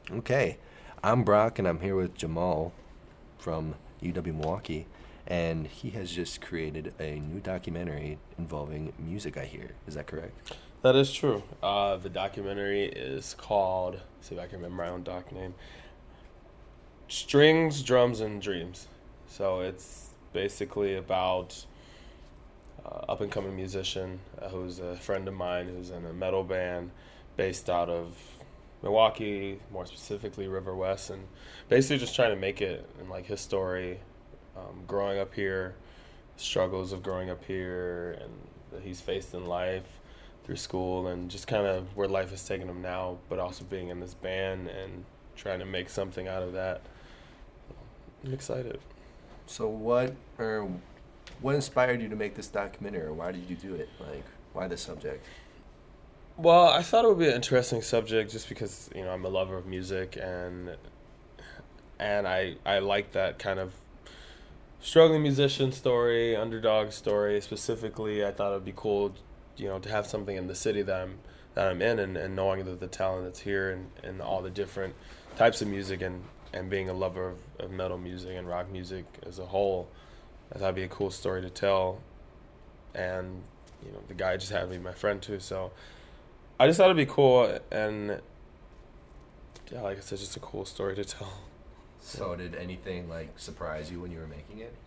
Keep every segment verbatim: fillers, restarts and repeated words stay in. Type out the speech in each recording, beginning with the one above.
Okay, I'm Brock, and I'm here with Jamal from U W Milwaukee, and he has just created a new documentary involving music. I hear, is that correct? That is true. Uh, the documentary is called, see if I can remember my own doc name, Strings, Drums, and Dreams. So it's basically about uh, up and coming musician uh, who's a friend of mine who's in a metal band based out of Milwaukee, more specifically River West, and basically just trying to make it in like his story, um, growing up here, struggles of growing up here, and that he's faced in life through school, and just kind of where life has taken him now, but also being in this band and trying to make something out of that. I'm excited. So, what or what inspired you to make this documentary, or why did you do it? Like, why the subject? Well, I thought it would be an interesting subject just because you know I'm a lover of music and and I I like that kind of struggling musician story, underdog story specifically. I thought it'd be cool, you know, to have something in the city that I'm that I'm in, and, and knowing that the talent that's here and, and all the different types of music, and, and being a lover of, of metal music and rock music as a whole. I thought it'd be a cool story to tell. And, you know, the guy just happened to be my friend too, so I just thought it'd be cool, and yeah, like I said, just a cool story to tell. So, did anything like surprise you when you were making it?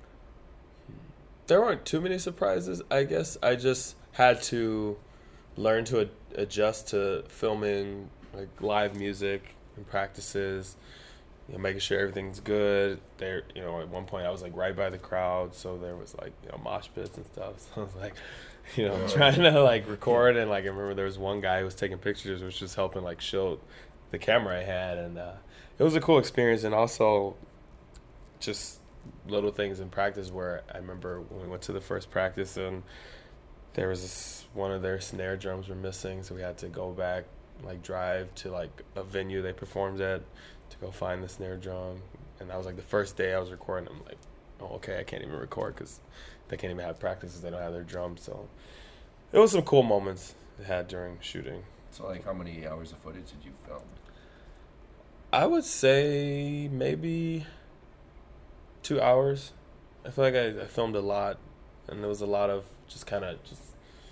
There weren't too many surprises, I guess. I just had to learn to ad- adjust to filming like live music and practices, you know, making sure everything's good. There, you know, at one point I was like right by the crowd, so there was like, you know, mosh pits and stuff. So I was like, you know, trying to like record, and like I remember there was one guy who was taking pictures, which was helping like show the camera I had, and uh, it was a cool experience, and also just little things in practice where I remember when we went to the first practice and there was this, one of their snare drums were missing, so we had to go back, like drive to like a venue they performed at to go find the snare drum. And that was like the first day I was recording. I'm like, oh, okay, I can't even record because they can't even have practices. They don't have their drums. So it was some cool moments they had during shooting. So, like, how many hours of footage did you film? I would say maybe two hours. I feel like I, I filmed a lot, and there was a lot of just kind of just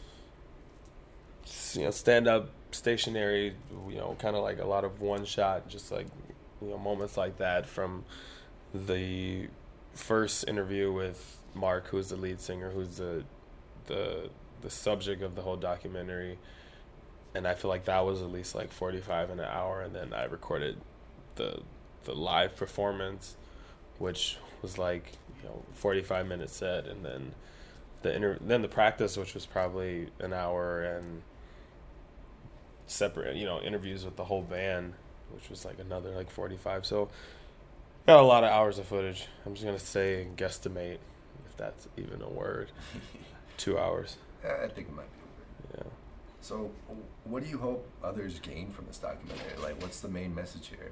you know stand up stationary, you know, kind of like a lot of one shot, just like you know moments like that from the first interview with Mark, who's the lead singer, who's the the the subject of the whole documentary, and I feel like that was at least like forty-five in an hour, and then I recorded the the live performance, which was like you know forty-five minute set, and then the inter- then the practice, which was probably an hour, and separate you know interviews with the whole band, which was like another like forty-five. So got a lot of hours of footage. I'm just gonna say guesstimate, if that's even a word, two hours. I think it might be a word. Yeah. So, what do you hope others gain from this documentary? Like, what's the main message here?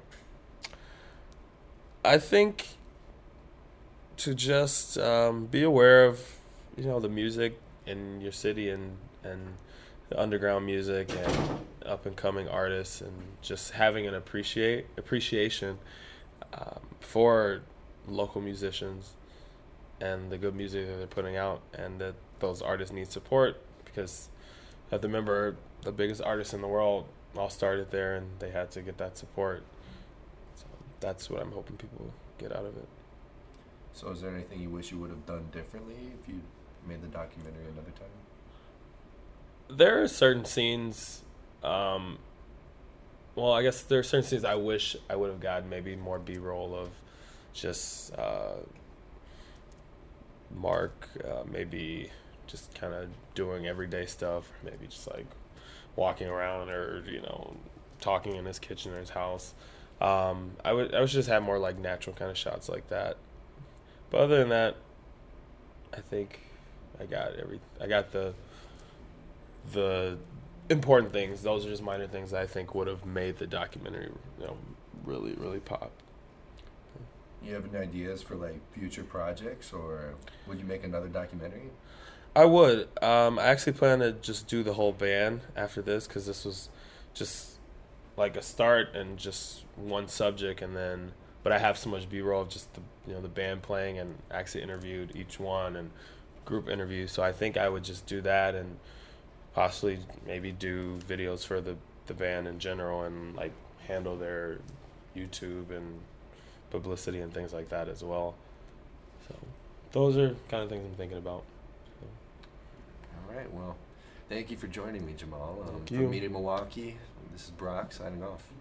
I think to just um, be aware of you know the music in your city, and and the underground music and up and coming artists, and just having an appreciate appreciation um, for local musicians and the good music that they're putting out, and that those artists need support, because you have to remember the biggest artists in the world all started there, and they had to get that support. So that's what I'm hoping people get out of it. So, is there anything you wish you would have done differently if you made the documentary another time? There are certain scenes, um, well, I guess there are certain scenes I wish I would have gotten maybe more B-roll of, just uh, Mark, uh, maybe just kind of doing everyday stuff, maybe just like walking around, or you know talking in his kitchen or his house. Um, I would I would just have more like natural kind of shots like that. But other than that, I think I got every I got the the important things. Those are just minor things that I think would have made the documentary, you know, really really pop. You have any ideas for like future projects, or would you make another documentary? I would. Um, I actually plan to just do the whole band after this, because this was just like a start and just one subject, and then but I have so much B-roll of just the you know the band playing, and actually interviewed each one and group interviews. So I think I would just do that and possibly maybe do videos for the the band in general, and like handle their YouTube and publicity and things like that as well. So those are kind of things I'm thinking about. So. All right. Well, thank you for joining me, Jamal. Um, Thank from you. Media Milwaukee, this is Brock signing off.